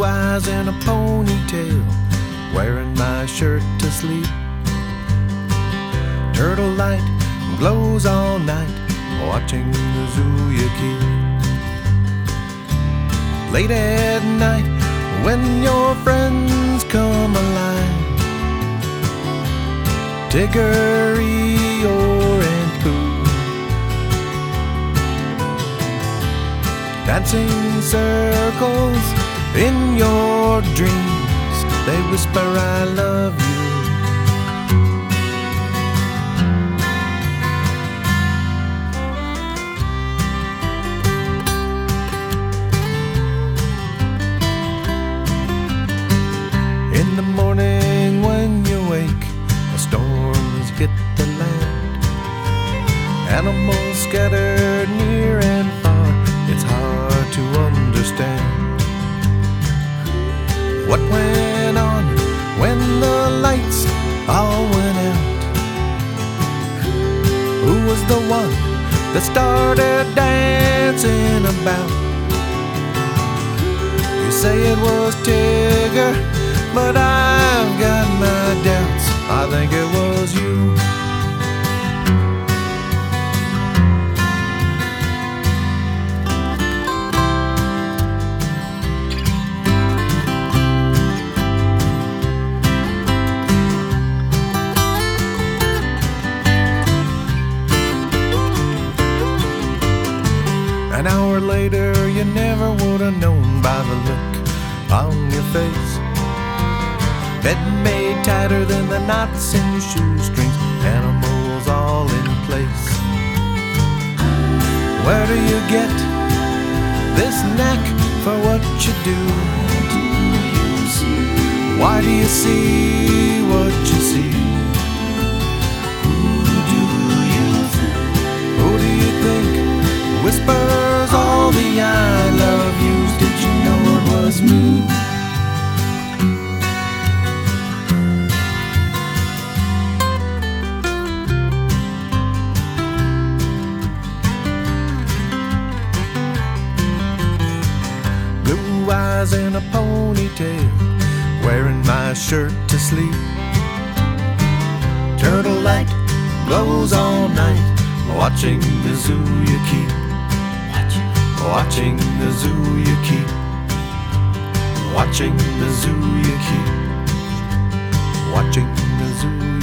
eyes in a ponytail, wearing my shirt to sleep. Turtle light glows all night, watching the zoo you keep. Late at night, when your friends come alive, Tigger, Eeyore, and Pooh, dancing circles in your dreams, they whisper, I love you. In the morning when you wake, a storm has hit the land. Animals scattered near and far, it's hard to understand what went on when the lights all went out. Who was the one that started dancing about? You say it was Tigger, but I've got my doubts. I think it was you. An hour later, you never would have known by the look on your face. Bed made tighter than the knots in your shoestrings, animals all in place. Where do you get this knack for what you do? Why do you see what you see? Who do you think whispers all the I love yous? Did you know it was me? Blue eyes in a ponytail, wearing my shirt to sleep. Turtle light glows all night, watching the zoo you keep. Watching the zoo you keep. Watching the zoo you keep. Watching the zoo